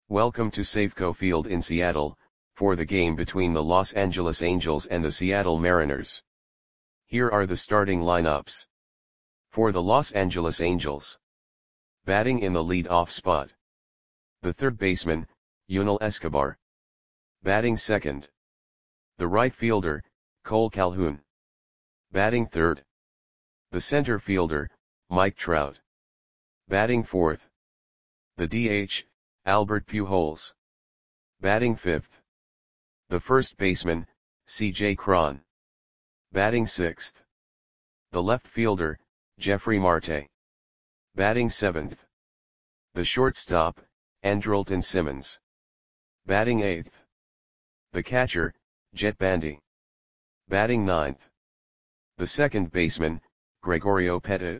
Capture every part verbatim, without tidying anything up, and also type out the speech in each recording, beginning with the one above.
Welcome to Safeco Field in Seattle, for the game between the Los Angeles Angels and the Seattle Mariners. Here are the starting lineups. For the Los Angeles Angels. Batting in the lead-off spot. The third baseman, Yunel Escobar. Batting second. The right fielder, Cole Calhoun. Batting third. The center fielder, Mike Trout. Batting fourth. The D H, Albert Pujols. Batting fifth. The first baseman, C J Cron. Batting sixth. The left fielder, Jeffrey Marte. Batting seventh. The shortstop, Andrelton Simmons. Batting eighth. The catcher, Jett Bandy. Batting ninth. The second baseman, Gregorio Petit.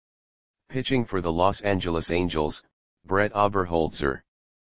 Pitching for the Los Angeles Angels, Brett Oberholzer.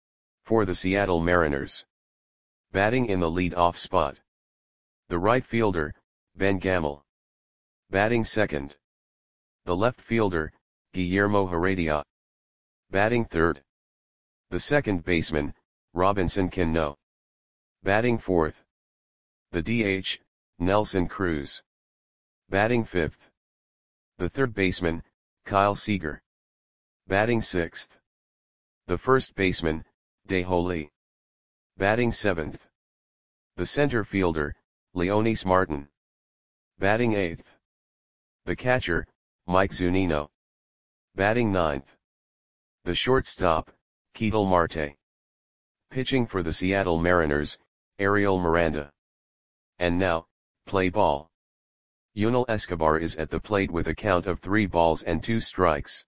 For the Seattle Mariners. Batting in the lead-off spot. The right fielder, Ben Gamel. Batting second. The left fielder, Guillermo Heredia. Batting third. The second baseman, Robinson Cano. Batting fourth. The D H, Nelson Cruz. Batting fifth. The third baseman, Kyle Seager. Batting sixth. The first baseman, Dae-Ho Lee. Batting seventh. The center fielder, Leonys Martin. Batting eighth. The catcher, Mike Zunino. Batting ninth. The shortstop, Ketel Marte. Pitching for the Seattle Mariners, Ariel Miranda. And now, play ball. Yunel Escobar is at the plate with a count of three balls and two strikes.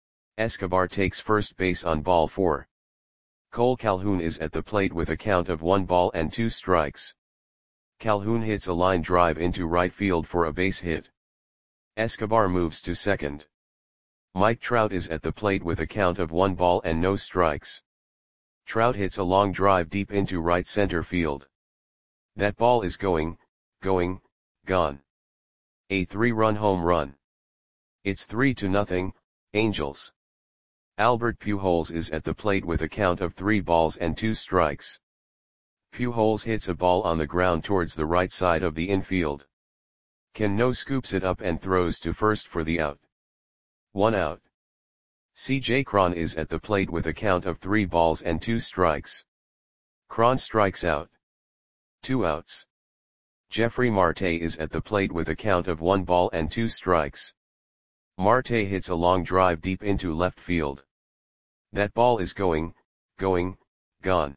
Escobar takes first base on ball four. Cole Calhoun is at the plate with a count of one ball and two strikes. Calhoun hits a line drive into right field for a base hit. Escobar moves to second. Mike Trout is at the plate with a count of one ball and no strikes. Trout hits a long drive deep into right center field. That ball is going, going, gone. A three-run home run. It's three to nothing, Angels. Albert Pujols is at the plate with a count of three balls and two strikes. Pujols hits a ball on the ground towards the right side of the infield. Cano scoops it up and throws to first for the out. One out. C J Cron is at the plate with a count of three balls and two strikes. Cron strikes out. Two outs. Jeffrey Marte is at the plate with a count of one ball and two strikes. Marte hits a long drive deep into left field. That ball is going, going, gone.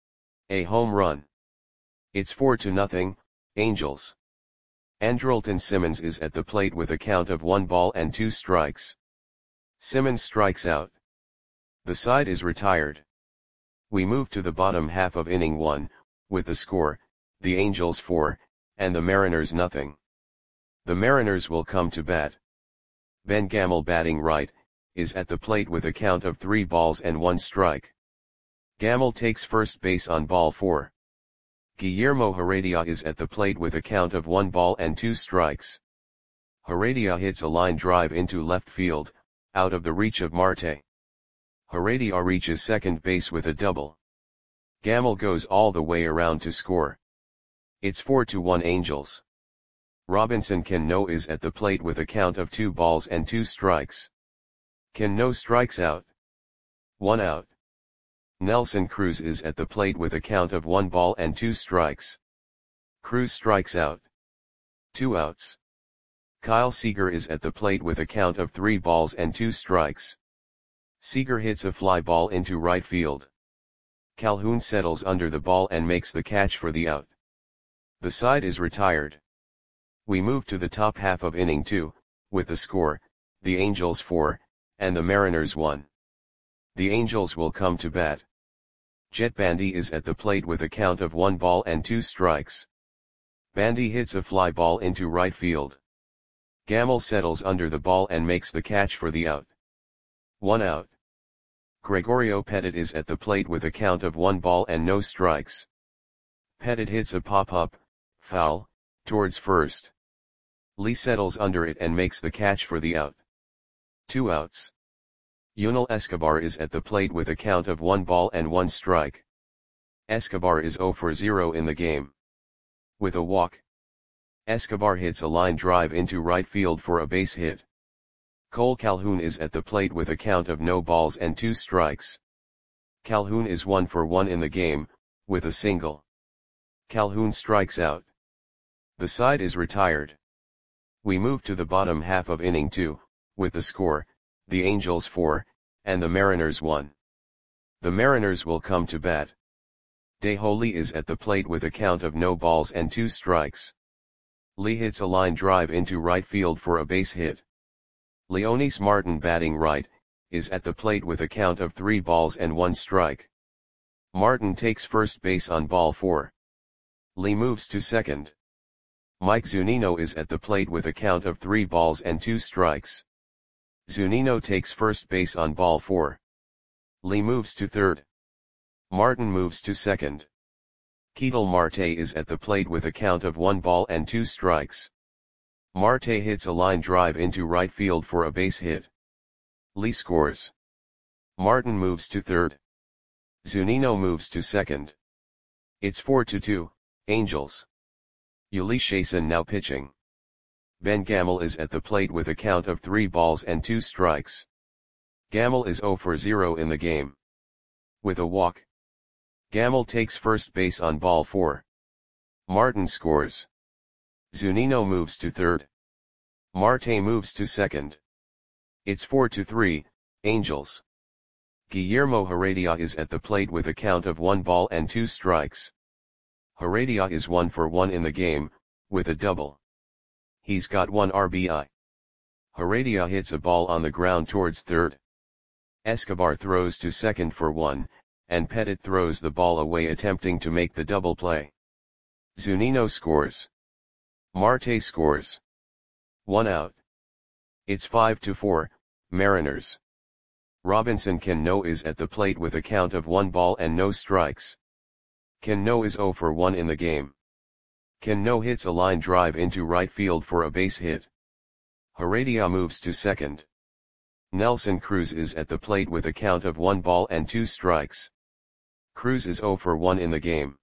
A home run. It's four to nothing, Angels. Andrelton Simmons is at the plate with a count of one ball and two strikes. Simmons strikes out. The side is retired. We move to the bottom half of inning one, with the score, the Angels four, and the Mariners nothing. The Mariners will come to bat. Ben Gamel batting right, is at the plate with a count of three balls and one strike. Gamel takes first base on ball four. Guillermo Heredia is at the plate with a count of one ball and two strikes. Heredia hits a line drive into left field, out of the reach of Marte. Heredia reaches second base with a double. Gamel goes all the way around to score. It's four to one Angels. Robinson Cano is at the plate with a count of two balls and two strikes. Cano strikes out. One out. Nelson Cruz is at the plate with a count of one ball and two strikes. Cruz strikes out. Two outs. Kyle Seager is at the plate with a count of three balls and two strikes. Seager hits a fly ball into right field. Calhoun settles under the ball and makes the catch for the out. The side is retired. We move to the top half of inning two, with the score, the Angels four, and the Mariners one. The Angels will come to bat. Jett Bandy is at the plate with a count of one ball and two strikes. Bandy hits a fly ball into right field. Gamel settles under the ball and makes the catch for the out. One out. Gregorio Petit is at the plate with a count of one ball and no strikes. Petit hits a pop-up, foul, towards first. Lee settles under it and makes the catch for the out. Two outs. Yunel Escobar is at the plate with a count of one ball and one strike. Escobar is zero for zero in the game. With a walk, Escobar hits a line drive into right field for a base hit. Cole Calhoun is at the plate with a count of no balls and two strikes. Calhoun is one for one in the game, with a single. Calhoun strikes out. The side is retired. We move to the bottom half of inning two, with the score, the Angels four, and the Mariners one. The Mariners will come to bat. Dae-Ho Lee is at the plate with a count of no balls and two strikes. Lee hits a line drive into right field for a base hit. Leonys Martin, batting right, is at the plate with a count of three balls and one strike. Martin takes first base on ball four. Lee moves to second. Mike Zunino is at the plate with a count of three balls and two strikes. Zunino takes first base on ball four. Lee moves to third. Martin moves to second. Ketel Marte is at the plate with a count of one ball and two strikes. Marte hits a line drive into right field for a base hit. Lee scores. Martin moves to third. Zunino moves to second. It's four to two, Angels. Ulysses Chason now pitching. Ben Gamel is at the plate with a count of three balls and two strikes. Gamel is zero for zero in the game. With a walk, Gamel takes first base on ball four. Martin scores. Zunino moves to third. Marte moves to second. It's four to three, Angels. Guillermo Heredia is at the plate with a count of one ball and two strikes. Heredia is one for one in the game, with a double. He's got one R B I. Heredia hits a ball on the ground towards third. Escobar throws to second for one, and Pettit throws the ball away attempting to make the double play. Zunino scores. Marte scores. One out. It's five to four, Mariners. Robinson Cano is at the plate with a count of one ball and no strikes. Cano is zero for one in the game. Cano hits a line drive into right field for a base hit. Heredia moves to second. Nelson Cruz is at the plate with a count of one ball and two strikes. Cruz is zero for one in the game.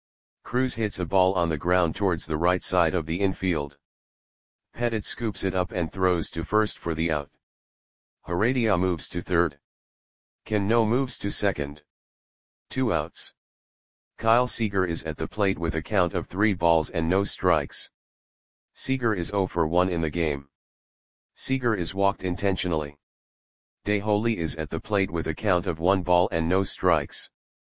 Cruz hits a ball on the ground towards the right side of the infield. Pettit scoops it up and throws to first for the out. Heredia moves to third. Cano moves to second. Two outs. Kyle Seager is at the plate with a count of three balls and no strikes. Seager is zero for one in the game. Seager is walked intentionally. Dae-Ho Lee is at the plate with a count of one ball and no strikes.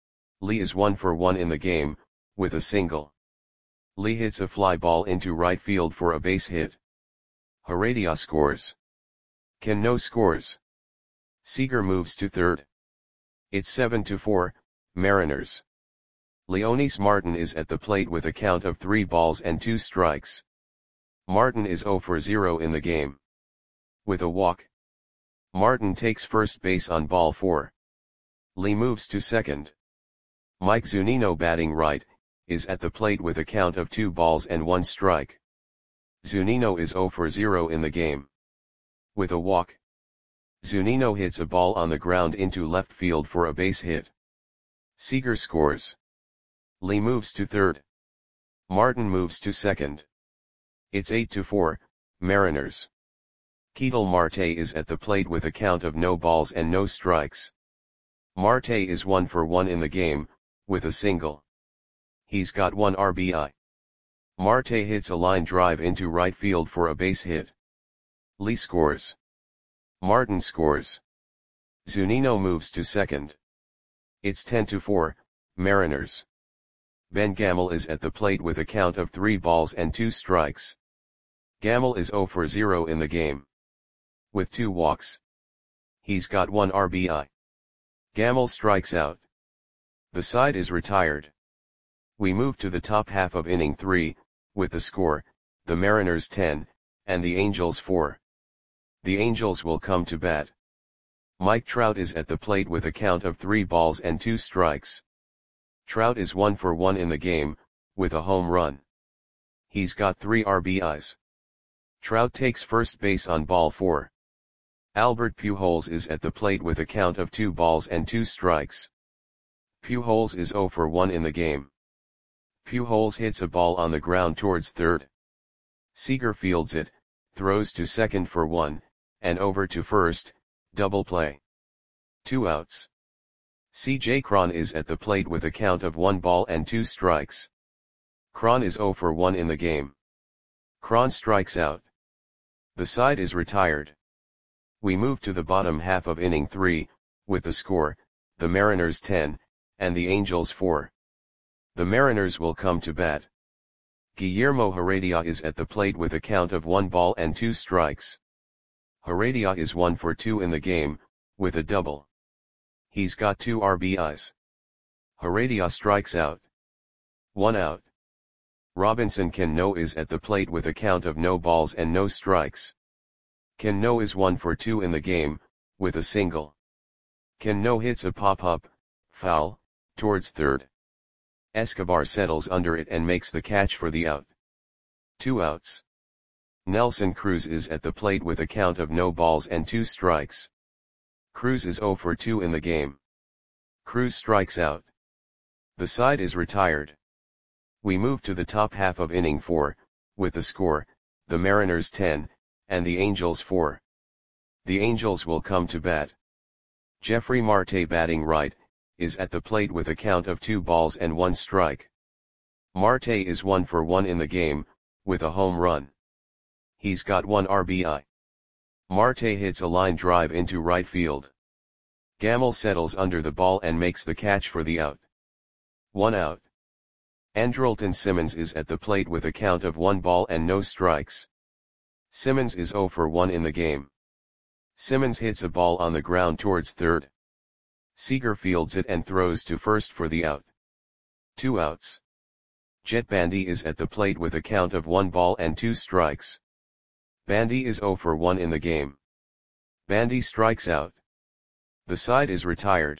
Lee is one for one in the game, with a single. Lee hits a fly ball into right field for a base hit. Heredia scores. Cano scores. Seager moves to third. It's seven to four, Mariners. Leonys Martin is at the plate with a count of three balls and two strikes. Martin is zero for zero in the game. With a walk, Martin takes first base on ball four. Lee moves to second. Mike Zunino, batting right, is at the plate with a count of two balls and one strike. Zunino is zero for zero in the game. With a walk, Zunino hits a ball on the ground into left field for a base hit. Seager scores. Lee moves to third. Martin moves to second. It's eight to four, Mariners. Ketel Marte is at the plate with a count of no balls and no strikes. Marte is one for one in the game, with a single. He's got one R B I. Marte hits a line drive into right field for a base hit. Lee scores. Martin scores. Zunino moves to second. It's ten to four, Mariners. Ben Gamel is at the plate with a count of three balls and two strikes. Gamel is zero for zero in the game. With two walks. He's got one R B I. Gamel strikes out. The side is retired. We move to the top half of inning three, with the score, the Mariners ten, and the Angels four. The Angels will come to bat. Mike Trout is at the plate with a count of three balls and two strikes. Trout is one for one in the game, with a home run. He's got three R B Is. Trout takes first base on ball four. Albert Pujols is at the plate with a count of two balls and two strikes. Pujols is zero for one in the game. Pujols hits a ball on the ground towards third. Seager fields it, throws to second for one, and over to first, double play. Two outs. C J Cron is at the plate with a count of one ball and two strikes. Cron is zero for one in the game. Cron strikes out. The side is retired. We move to the bottom half of inning three, with the score, the Mariners ten, and the Angels four. The Mariners will come to bat. Guillermo Heredia is at the plate with a count of one ball and two strikes. Heredia is one for two in the game, with a double. He's got two R B Is. Heredia strikes out. One out. Robinson Cano is at the plate with a count of no balls and no strikes. Cano is one for two in the game, with a single. Cano hits a pop-up, foul, towards third. Escobar settles under it and makes the catch for the out. Two outs. Nelson Cruz is at the plate with a count of no balls and two strikes. Cruz is zero for two in the game. Cruz strikes out. The side is retired. We move to the top half of inning four, with the score, the Mariners ten, and the Angels four. The Angels will come to bat. Jeffrey Marte, batting right, is at the plate with a count of two balls and one strike. Marte is one for one in the game, with a home run. He's got one R B I. Marte hits a line drive into right field. Gamel settles under the ball and makes the catch for the out. One out. Andrelton Simmons is at the plate with a count of one ball and no strikes. Simmons is zero for one in the game. Simmons hits a ball on the ground towards third. Seager fields it and throws to first for the out. Two outs. Jet Bandy is at the plate with a count of one ball and two strikes. Bandy is zero for one in the game. Bandy strikes out. The side is retired.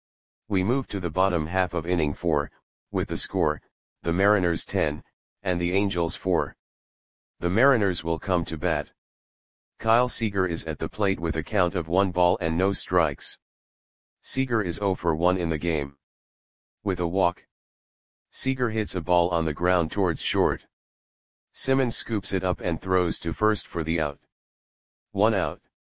We move to the bottom half of inning four, with the score, the Mariners ten, and the Angels four. The Mariners will come to bat. Kyle Seager is at the plate with a count of one ball and no strikes. Seager is zero for one in the game. With a walk. Seager hits a ball on the ground towards short. Simmons scoops it up and throws to first for the out. One out.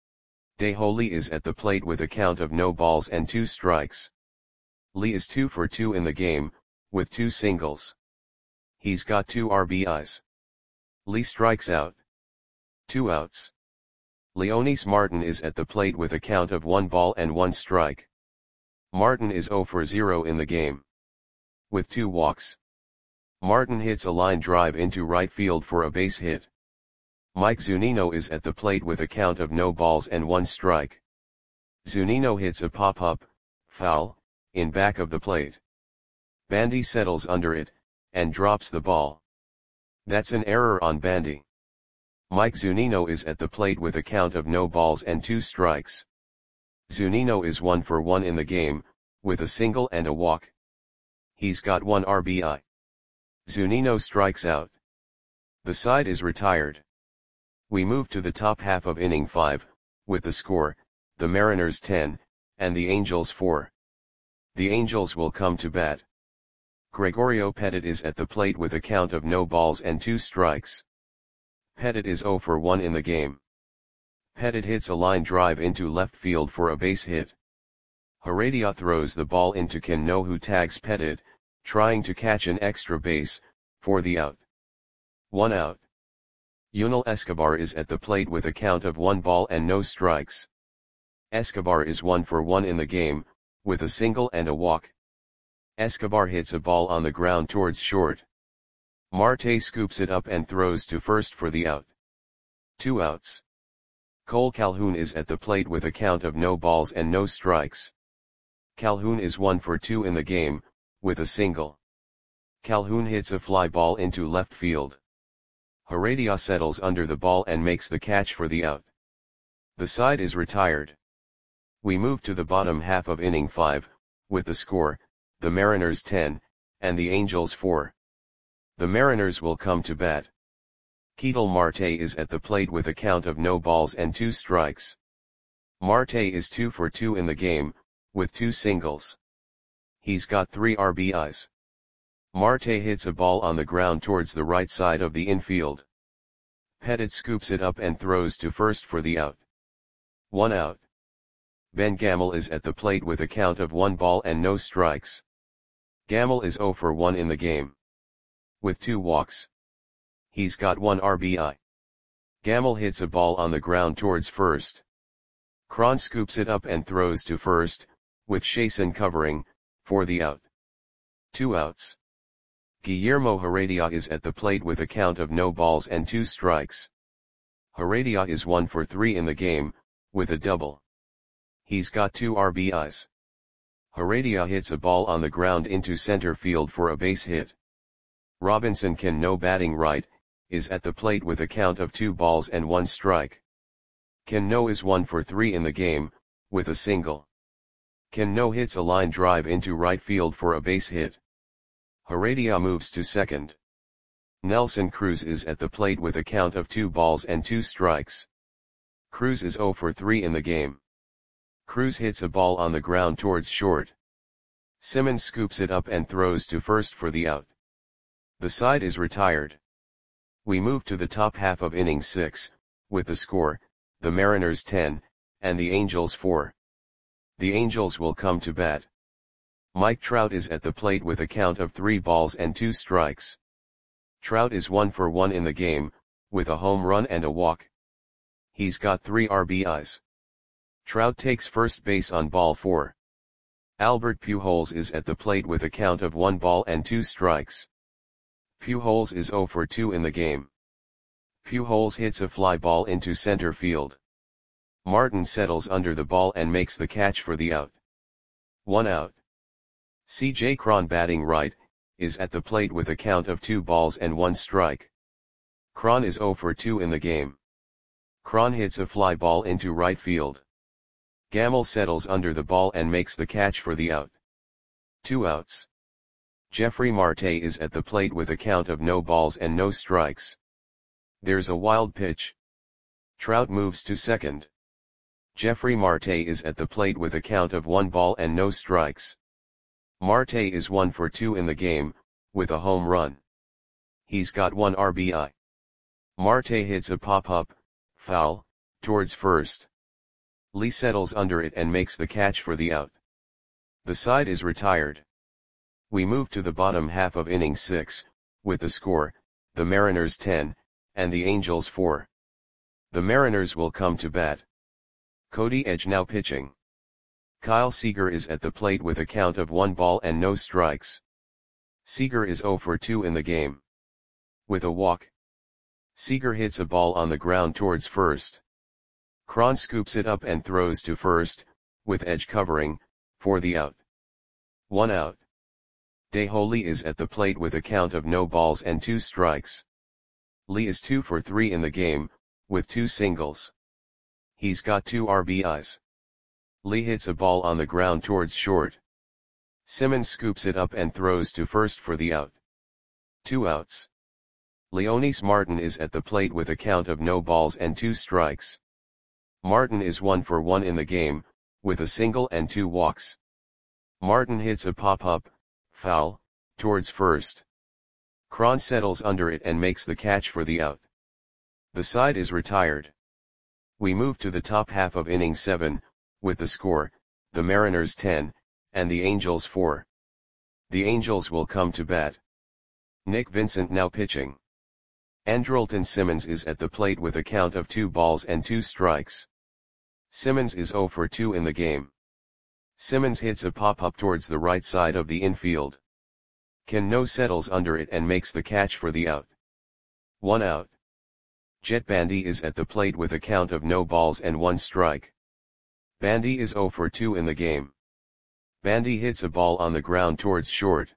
Dae-Ho Lee is at the plate with a count of no balls and two strikes. Lee is two for two in the game, with two singles. He's got two R B Is. Lee strikes out. Two outs. Leonys Martin is at the plate with a count of one ball and one strike. Martin is zero for zero in the game. With two walks. Martin hits a line drive into right field for a base hit. Mike Zunino is at the plate with a count of no balls and one strike. Zunino hits a pop-up, foul, in back of the plate. Bandy settles under it, and drops the ball. That's an error on Bandy. Mike Zunino is at the plate with a count of no balls and two strikes. Zunino is one for one in the game, with a single and a walk. He's got one R B I. Zunino strikes out. The side is retired. We move to the top half of inning five, with the score, the Mariners ten, and the Angels four. The Angels will come to bat. Gregorio Petit is at the plate with a count of no balls and two strikes. Petit is zero for one in the game. Petit hits a line drive into left field for a base hit. Heredia throws the ball into Cano, who tags Petit, trying to catch an extra base, for the out. One out. Yunel Escobar is at the plate with a count of one ball and no strikes. Escobar is one for one in the game, with a single and a walk. Escobar hits a ball on the ground towards short. Marte scoops it up and throws to first for the out. Two outs. Cole Calhoun is at the plate with a count of no balls and no strikes. Calhoun is one for two in the game, with a single. Calhoun hits a fly ball into left field. Heredia settles under the ball and makes the catch for the out. The side is retired. We move to the bottom half of inning five, with the score, the Mariners ten, and the Angels four. The Mariners will come to bat. Ketel Marte is at the plate with a count of no balls and two strikes. Marte is two for two in the game, with two singles. He's got three R B Is. Marte hits a ball on the ground towards the right side of the infield. Pettit scoops it up and throws to first for the out. One out. Ben Gamel is at the plate with a count of one ball and no strikes. Gamel is zero for one in the game, with two walks. He's got one R B I. Gamel hits a ball on the ground towards first. Cron scoops it up and throws to first, with Chasen covering, for the out. Two outs. Guillermo Heredia is at the plate with a count of no balls and two strikes. Heredia is one for three in the game, with a double. He's got two R B Is. Heredia hits a ball on the ground into center field for a base hit. Robinson Cano, batting right, is at the plate with a count of two balls and one strike. Cano is one for three in the game, with a single. Cano hits a line drive into right field for a base hit. Heredia moves to second. Nelson Cruz is at the plate with a count of two balls and two strikes. Cruz is zero for three in the game. Cruz hits a ball on the ground towards short. Simmons scoops it up and throws to first for the out. The side is retired. We move to the top half of inning six, with the score, the Mariners ten, and the Angels four. The Angels will come to bat. Mike Trout is at the plate with a count of three balls and two strikes. Trout is one for one in the game, with a home run and a walk. He's got three R B Is. Trout takes first base on ball four. Albert Pujols is at the plate with a count of one ball and two strikes. Pujols is zero for two in the game. Pujols hits a fly ball into center field. Martin settles under the ball and makes the catch for the out. One out. C J Cron, batting right, is at the plate with a count of two balls and one strike. Cron is zero for two in the game. Cron hits a fly ball into right field. Gamel settles under the ball and makes the catch for the out. Two outs. Jeffrey Marte is at the plate with a count of no balls and no strikes. There's a wild pitch. Trout moves to second. Jeffrey Marte is at the plate with a count of one ball and no strikes. Marte is one for two in the game, with a home run. He's got one R B I. Marte hits a pop-up, foul, towards first. Lee settles under it and makes the catch for the out. The side is retired. We move to the bottom half of inning six, with the score, the Mariners ten, and the Angels four. The Mariners will come to bat. Cody Edge now pitching. Kyle Seager is at the plate with a count of one ball and no strikes. Seager is zero for two in the game, with a walk. Seager hits a ball on the ground towards first. Cron scoops it up and throws to first, with Edge covering, for the out. One out. Dae-Ho Lee is at the plate with a count of no balls and two strikes. Lee is two for three in the game, with two singles. He's got two R B Is. Lee hits a ball on the ground towards short. Simmons scoops it up and throws to first for the out. Two outs. Leonys Martin is at the plate with a count of no balls and two strikes. Martin is one for one in the game, with a single and two walks. Martin hits a pop-up, foul, towards first. Cron settles under it and makes the catch for the out. The side is retired. We move to the top half of inning seven, with the score, the Mariners ten, and the Angels four. The Angels will come to bat. Nick Vincent now pitching. Andrelton Simmons is at the plate with a count of two balls and two strikes. Simmons is zero for two in the game. Simmons hits a pop-up towards the right side of the infield. Cano settles under it and makes the catch for the out. One out. Jet Bandy is at the plate with a count of no balls and one strike. Bandy is zero for two in the game. Bandy hits a ball on the ground towards short.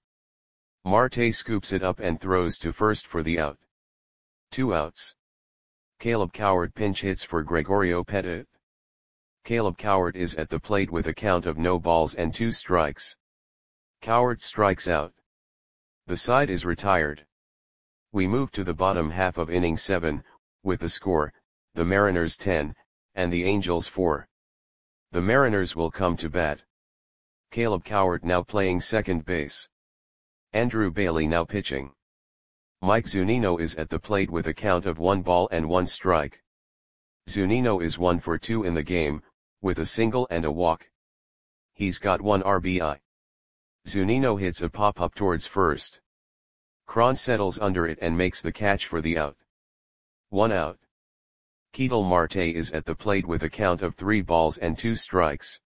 Marte scoops it up and throws to first for the out. Two outs. Caleb Cowart pinch hits for Gregorio Pettit. Caleb Cowart is at the plate with a count of no balls and two strikes. Cowart strikes out. The side is retired. We move to the bottom half of inning seven, with the score, the Mariners ten, and the Angels four. The Mariners will come to bat. Caleb Cowart now playing second base. Andrew Bailey now pitching. Mike Zunino is at the plate with a count of one ball and one strike. Zunino is one for two in the game, with a single and a walk. He's got one R B I. Zunino hits a pop-up towards first. Cron settles under it and makes the catch for the out. One out. Ketel Marte is at the plate with a count of three balls and two strikes.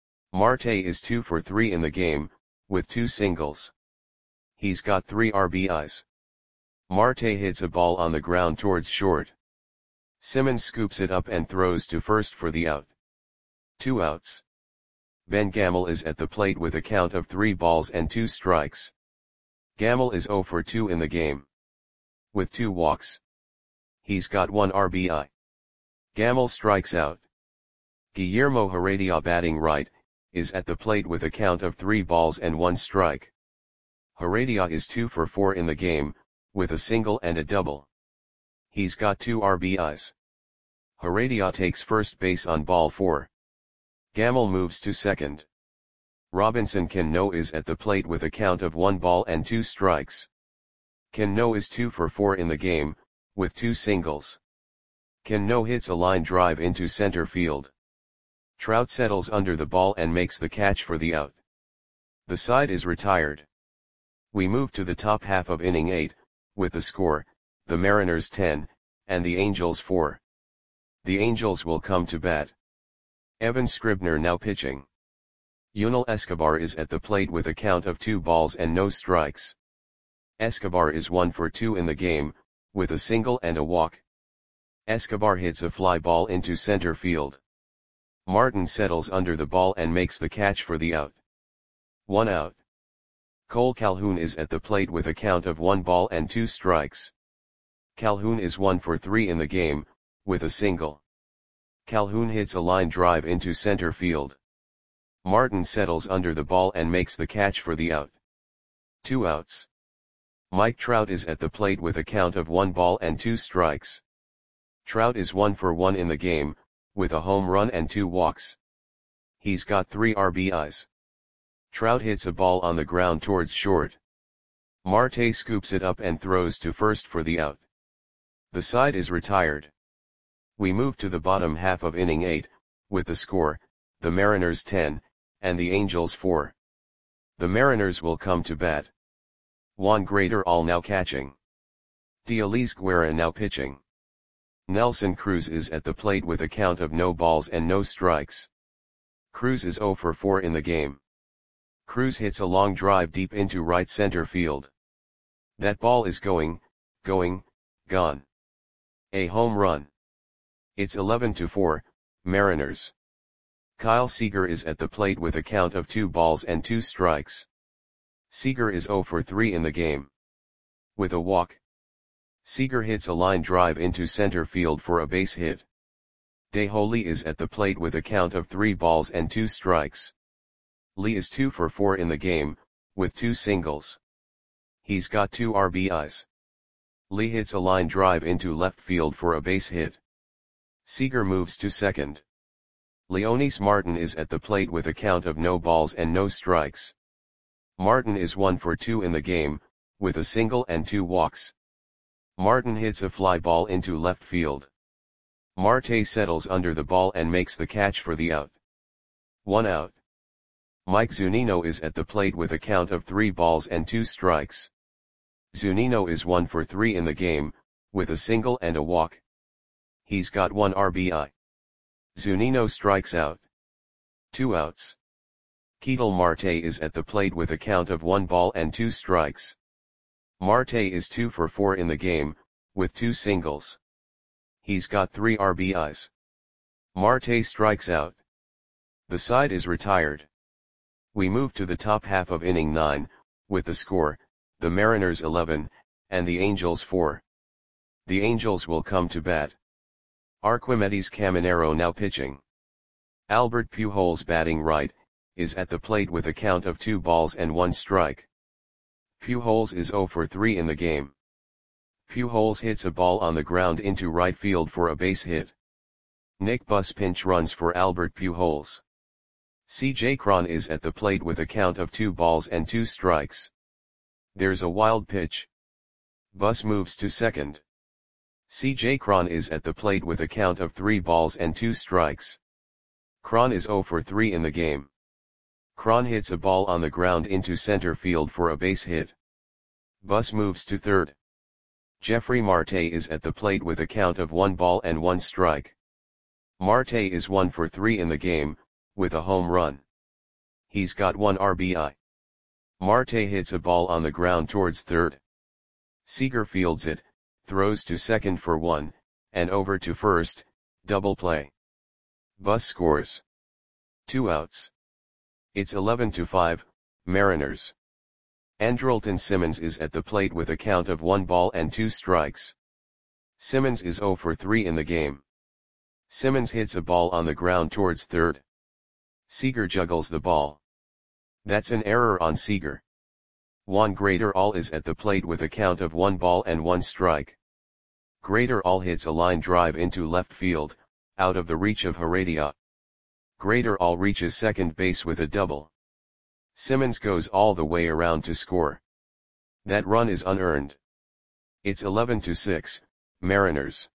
Marte is two for three in the game, with two singles. He's got three R B Is. Marte hits a ball on the ground towards short. Simmons scoops it up and throws to first for the out. Two outs. Ben Gamel is at the plate with a count of three balls and two strikes. Gamel is zero for two in the game, with two walks. He's got one R B I. Gamel strikes out. Guillermo Heredia batting right, is at the plate with a count of three balls and one strike. Heredia is two for four in the game, with a single and a double. He's got two R B Is. Heredia takes first base on ball four. Gamel moves to second. Robinson Cano is at the plate with a count of one ball and two strikes. Cano is two for four in the game, with two singles. Cano hits a line drive into center field. Trout settles under the ball and makes the catch for the out. The side is retired. We move to the top half of inning eight, with the score, the Mariners ten, and the Angels four. The Angels will come to bat. Evan Scribner now pitching. Yunel Escobar is at the plate with a count of two balls and no strikes. Escobar is one for two in the game, with a single and a walk. Escobar hits a fly ball into center field. Martin settles under the ball and makes the catch for the out. One out. Cole Calhoun is at the plate with a count of one ball and two strikes. Calhoun is one for three in the game, with a single. Calhoun hits a line drive into center field. Martin settles under the ball and makes the catch for the out. Two outs. Mike Trout is at the plate with a count of one ball and two strikes. Trout is one for one in the game, with a home run and two walks. He's got three R B Is. Trout hits a ball on the ground towards short. Marte scoops it up and throws to first for the out. The side is retired. We move to the bottom half of inning eight, with the score, the Mariners ten, and the Angels four. The Mariners will come to bat. Juan Graterol now catching. Dialis Guerra now pitching. Nelson Cruz is at the plate with a count of no balls and no strikes. Cruz is zero for four in the game. Cruz hits a long drive deep into right center field. That ball is going, going, gone. A home run. It's eleven to four, Mariners. Kyle Seager is at the plate with a count of two balls and two strikes. Seager is zero for three in the game, with a walk. Seager hits a line drive into center field for a base hit. DeHo Lee is at the plate with a count of three balls and two strikes. Lee is two for four in the game, with two singles. He's got two R B Is. Lee hits a line drive into left field for a base hit. Seager moves to second. Leonys Martin is at the plate with a count of no balls and no strikes. Martin is one for two in the game, with a single and two walks. Martin hits a fly ball into left field. Marte settles under the ball and makes the catch for the out. One out. Mike Zunino is at the plate with a count of three balls and two strikes. Zunino is one for three in the game, with a single and a walk. He's got one R B I. Zunino strikes out. Two outs. Ketel Marte is at the plate with a count of one ball and two strikes. Marte is two for four in the game, with two singles. He's got three R B Is. Marte strikes out. The side is retired. We move to the top half of inning nine, with the score, the Mariners eleven, and the Angels four. The Angels will come to bat. Arquimedes Caminero now pitching. Albert Pujols batting right, is at the plate with a count of two balls and one strike. Pujols is zero for three in the game. Pujols hits a ball on the ground into right field for a base hit. Nick Buss pinch runs for Albert Pujols. C J Cron is at the plate with a count of two balls and two strikes. There's a wild pitch. Bus moves to second. C J Cron is at the plate with a count of three balls and two strikes. Cron is zero for three in the game. Cron hits a ball on the ground into center field for a base hit. Bus moves to third. Jeffrey Marte is at the plate with a count of one ball and one strike. Marte is one for three in the game, with a home run. He's got one R B I. Marte hits a ball on the ground towards third. Seager fields it, throws to second for one, and over to first, double play. Bus scores. Two outs. It's eleven to five, Mariners. Andrelton Simmons is at the plate with a count of one ball and two strikes. Simmons is zero for three in the game. Simmons hits a ball on the ground towards third. Seager juggles the ball. That's an error on Seager. Juan Graterol is at the plate with a count of one ball and one strike. Graterol hits a line drive into left field, out of the reach of Heredia. Graterol reaches second base with a double. Simmons goes all the way around to score. That run is unearned. It's eleven to six, Mariners.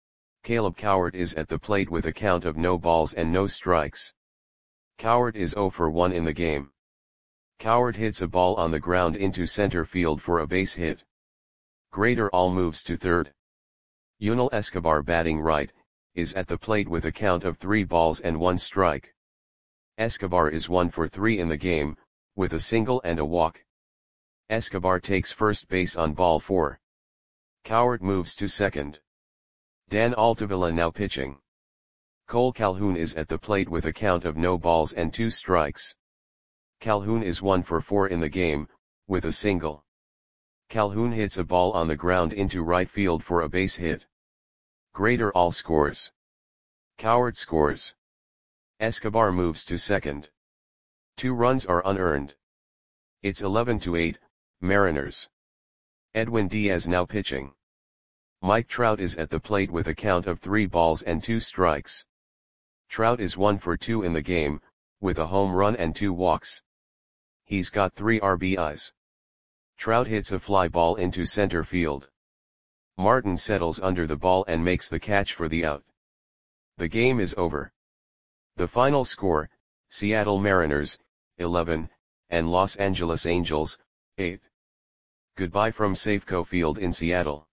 Caleb Cowart is at the plate with a count of no balls and no strikes. Cowart is zero for one in the game. Cowart hits a ball on the ground into center field for a base hit. Graterol moves to third. Yunel Escobar, batting right, is at the plate with a count of three balls and one strike. Escobar is one for three in the game, with a single and a walk. Escobar takes first base on ball four. Cowart moves to second. Dan Altavilla now pitching. Cole Calhoun is at the plate with a count of no balls and two strikes. Calhoun is one for four in the game, with a single. Calhoun hits a ball on the ground into right field for a base hit. Graterol scores. Cowart scores. Escobar moves to second. Two runs are unearned. It's eleven to eight, Mariners. Edwin Diaz now pitching. Mike Trout is at the plate with a count of three balls and two strikes. Trout is one for two in the game, with a home run and two walks. He's got three R B Is. Trout hits a fly ball into center field. Martin settles under the ball and makes the catch for the out. The game is over. The final score, Seattle Mariners, eleven, and Los Angeles Angels, eight. Goodbye from Safeco Field in Seattle.